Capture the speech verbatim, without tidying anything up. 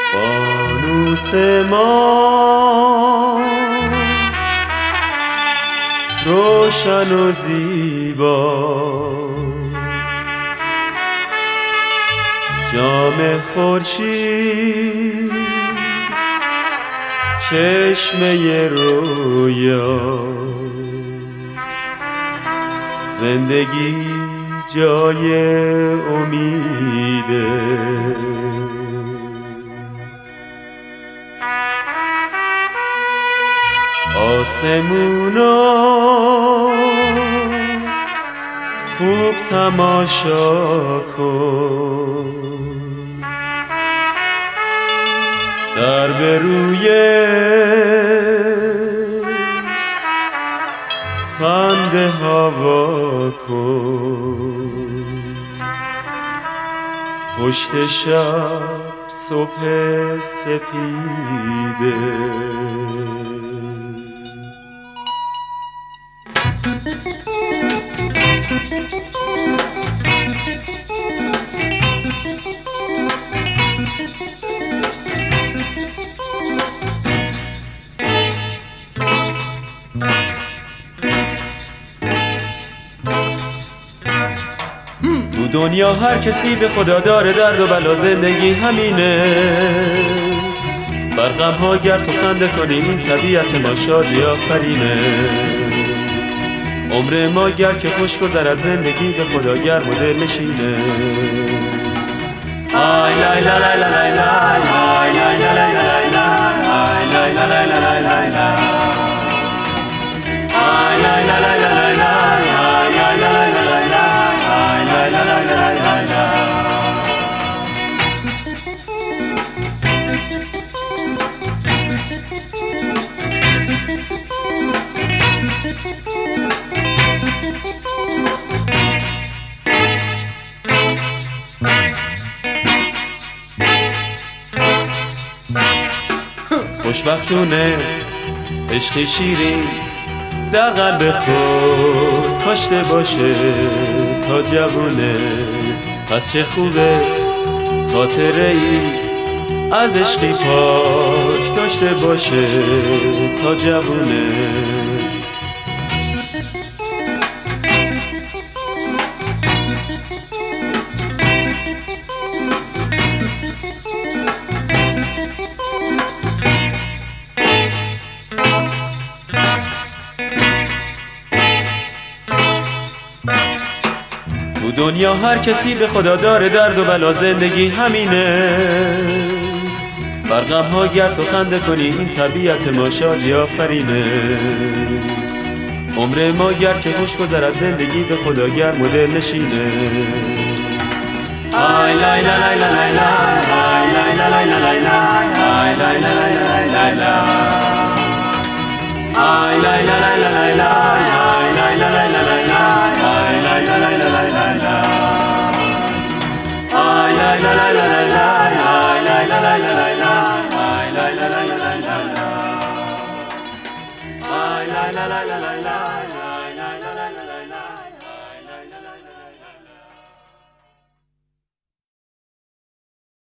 فانوس ما روشن و زیبا، جام خورشید چشمه رویا، زندگی جای امیده. آسمونا خوب تماشا کن، در به روی خنده هوا کن، پشت شب صبح سپیده. تو دنیا هر کسی به خدا داره درد و بلا، زندگی همینه. بر غم ها گر تو خنده کنی، این طبیعت ما شادی آفرینه. عمر ما گر که خوش گذرد، زندگی به خدا گرم و دل نشینه. آی لای لای لای لای لای، آی لای لای لای لای لای، آی لای لای لای لای لای لای، آی لای لای لای لای لای، آی لای لای لای لای لای، آی لای لای لای لای لای لای. خوشبختونه عشق شیرین در قلب خود کاشته باشه تا جوونه. پس چه خوبه خاطره ای از عشقی پاک داشته باشه تا جوونه. دنیا هر کسی به خدا داره درد و بلا، زندگی همینه. بر غم ها گر تو خنده کنی، این طبیعت ما شادی آفرینه. عمر ما گر که خوش گذرد، زندگی به خدا گرم و دل نشینه. آی لای لای لای لای لای، آی لای لای لای لای، آی لای لای لای لای لای، آی لای لای لای لای، آی لای لای لای لای، آی لای لای لای لای لای، آی لای لای لای لای لای، آی لای لای لای لای لای، آی لای لای لای لای لای، آی لای لای لای لای لای.